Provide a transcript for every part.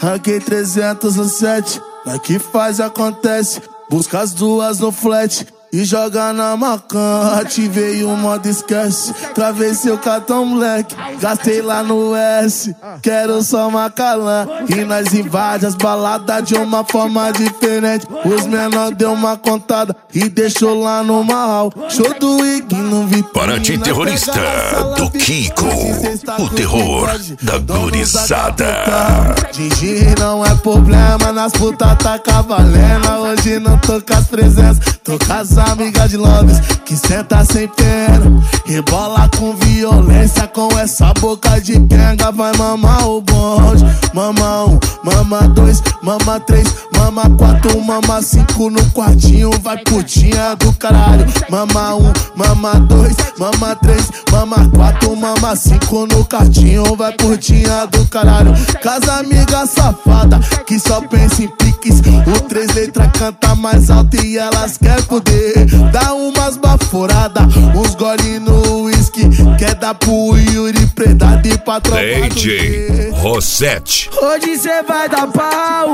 ranquei 307. Nós que faz acontece, busca as duas no flat e joga na macan. Ativei o modo esquece, travei seu cartão moleque, gastei lá no S, quero só Macalã. E nós invade as baladas de uma forma diferente. Os menor deu uma contada e deixou lá no Marral. Show do Ig no Vitória. Paraty Terrorista do Kiko, o terror da gurizada. Gigi não é problema, nas putas tá cavalena. Hoje não tô com as presenças, tô com as amigas de Londres que senta sem pena, rebola com violência, com essa boca de quenga. Vai mamar o bonde, mama 1, mama 2, mama 3, mama 4, mama 5 no quartinho, vai putinha do caralho. Mama 1, mama 2, mama 3, mama 4, mama 5 no quartinho, vai putinha do caralho. Casa amiga safada que só pensa em piques, o 3 letras canta mais alto e elas quer poder. Dá umas baforadas, uns gole no whisky, quer dar pro Yuri Predado e pra tropa DJ Rosete. Hoje cê vai dar pau,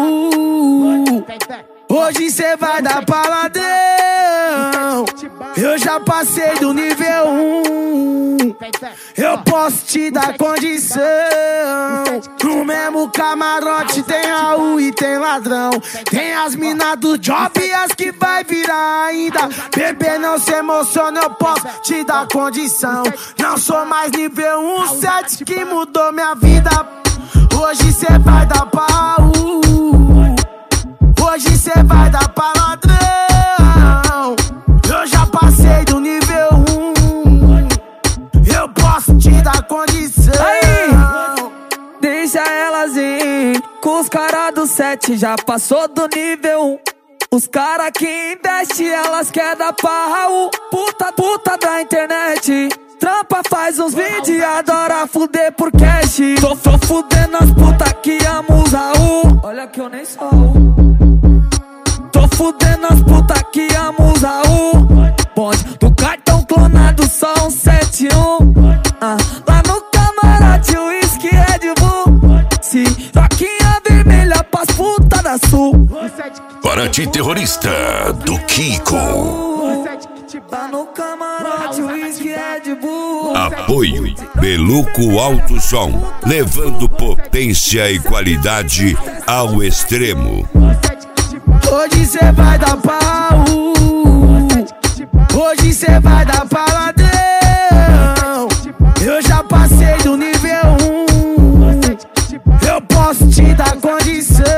hoje cê vai dar paladão. Eu já passei do nível 1, eu posso te dar condição. No mesmo camarote tem Raul e tem ladrão, tem as minas do job e as que vai virar ainda. Bebê, não se emociona, eu posso te dar condição. Não sou mais nível 1, 7 que mudou minha vida. Hoje cê vai dar pau, hoje cê vai dar pra ladrão. Eu já passei do nível 1, eu posso te dar condição. Aí, deixa elas ir, com os caras do 7 já passou do nível 1. Os caras que investem, elas quer dar pra Raul. Puta da internet, trampa, faz uns vídeos, adora fuder por cash. Tô fudendo as putas que amam os Raul. Olha que eu nem sou Raul. Tô fudendo as putas que amam os Raul. Bonde do cartão clonado, só um 71. Lá no camarote, o whisky Red Bull. Se roquinha vermelha pras putas da Sul. Paraty Terrorista do Kiko. Lá no camarote, o whisky Red Bull. Apoio Beluco Alto Som, levando potência e qualidade ao extremo. Hoje cê vai dar pau, hoje cê vai dar pra ladrão. Eu já passei do nível 1, eu posso te dar condição.